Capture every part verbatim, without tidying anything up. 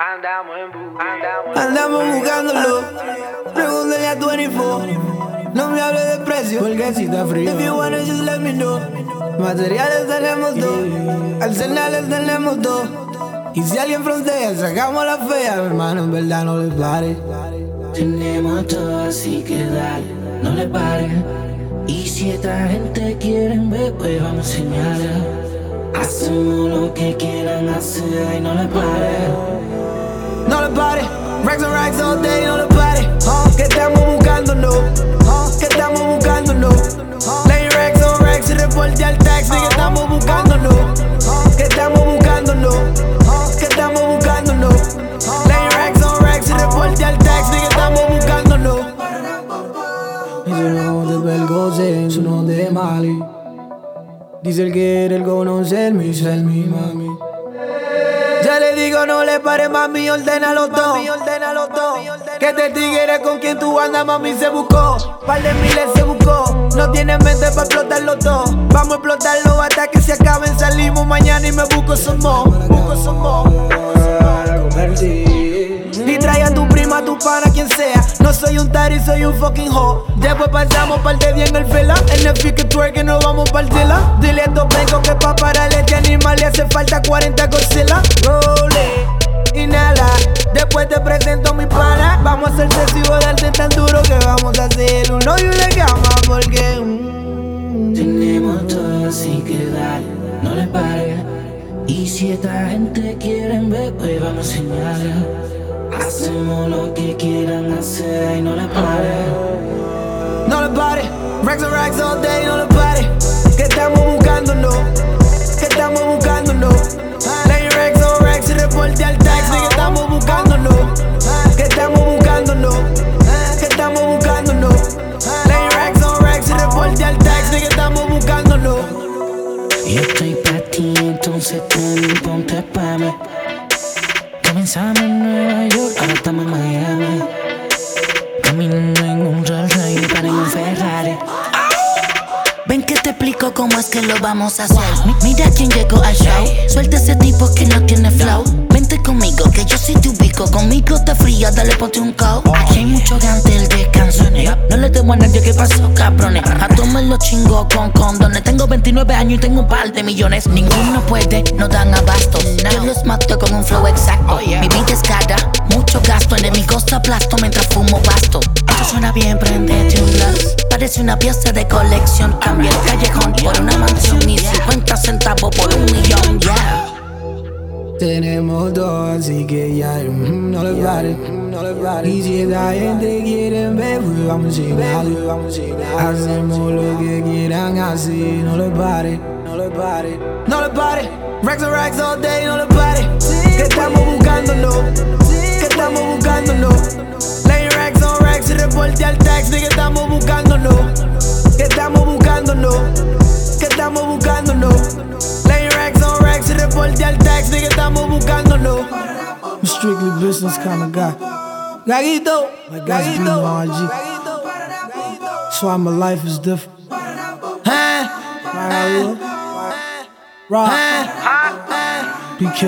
Andamos en bu, andamos en Andamos buscándolo. Pregúntale a veinticuatro. No me hable de precio, porque si está frío. If you wanna just let me know. Materiales tenemos dos, arsenales tenemos dos. Y si alguien frontea, sacamos la fea. Hermano, en verdad no le pare. Tenemos todo, así que dale, no le pare. Y si esta gente quiere ver, pues vamos a enseñarle. Hacemos lo que quieran hacer y no le pare. No le pare, racks and racks all day, no le pare. Uh, que estamos buscando, no. Uh, que estamos buscando, no. Uh, Lay racks on racks y reporte al taxi. Que estamos buscando, no. Uh, que estamos buscando, no. Uh, que estamos buscando, no. Uh, Lay racks on racks y reporte al taxi. Que estamos buscando, no. Eso no de Belgoce, eso no de Mali. Dice el que era el conocerme y ser mi mami. Ya le digo no le pare, mami, ordénalo todo. Que este tigre con quien tú andas, mami, se buscó. Par de miles se buscó. No tiene mente para explotarlo todo. Vamos a explotarlo hasta que se acaben. Salimos mañana y me busco somos. Busco somos. Y trae a tu prima, a tu pana, quien sea. No soy un tari, soy un fucking hoe. Después pasamos par de día en el fela. En el fique twerk que nos vamos par tela. Dile a estos pencos que pa' pararle este animal le hace falta cuarenta Godzilla. Role, inhala. Después te presento mi pana. Vamos a hacer sexy, darte tan duro que vamos a hacer un hoyo de cama porque mmm. Tenemos todo, así que dale, no le pare. Y si esta gente quiere ver, pues vamos a enseñarle. Hacemos lo que quieran hacer y no le pare. No le pare, racks and racks all day, no le pare. Que estamos buscando, no. Que estamos buscando, no. Lay racks on racks y reporte al taxi. Que estamos buscando, no. Que estamos buscando, no. Que estamos buscando, no. Lay racks on racks y reporte al taxi. Que estamos buscando, no. Yo estoy pa' ti, entonces tú ponte pa' mí. Comenzamos en Nueva York, ahora estamos en Miami. Caminando en un Rolls Royce, para en un Ferrari. Ven que te explico cómo es que lo vamos a hacer. Mi- Mira quién llegó al show. Suelta ese tipo que no tiene flow. Vente conmigo, que yo sí te ubico. Conmigo está fría, dale ponte un coat. Aquí hay mucho gantel de canciones. No le debo a nadie, ¿qué pasó, cabrones? A todos me lo chingo con condones. Tengo veintinueve años y tengo un par de millones. Ninguno puede, no dan abasto. Yo los mato con un flow exacto. Mi vida es cara, mucho gasto. Enemigos aplasto mientras fumo basto. Esto suena bien, prendete un glass. Parece una pieza de colección. Cambia el callejón por una mansión y cincuenta centavos por un millón, yeah. Tenemos dos, así que ya mm, no le pare, no le pare. Y si esta gente quiere ver, pues vamos a llegar, vamos a llegar. Hacemos lo que quieran así, no le pare, no le pare, no le pare. Racks and racks all day, no le pare. Que estamos buscando, no. Que estamos buscando, no. Lay racks on racks y reporte al taxi. Que estamos buscando, no. Que estamos buscando, no. Que estamos buscando, no. Lay racks on racks y reporte al taxi. Que estamos buscando, no. I'm strictly business kind of guy. Gaguito, Gaguito, that's why my life is different. Huh? Rock, B K.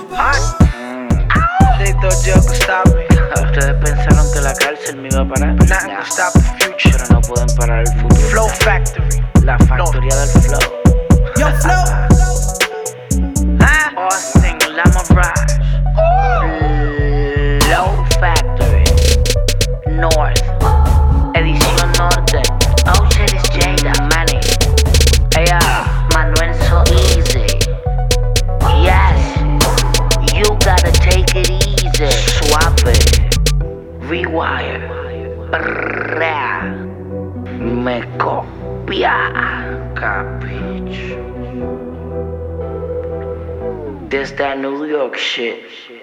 They thought you could stop me. Ustedes pensaron que la cárcel me iba a parar. Nothing could stop the future. Pero no pueden parar el futuro. Flow Factory, la factoría del flow. Yo, Flow. Ah, Austin, Lama Rush. Flow Factory, North, edición norte. Oh shit, it's Jada, Manny. Ella, Manuel So Easy. Yes, you gotta take it easy. Suave, rewire, Ra. Me copia, capich. This that New York shit.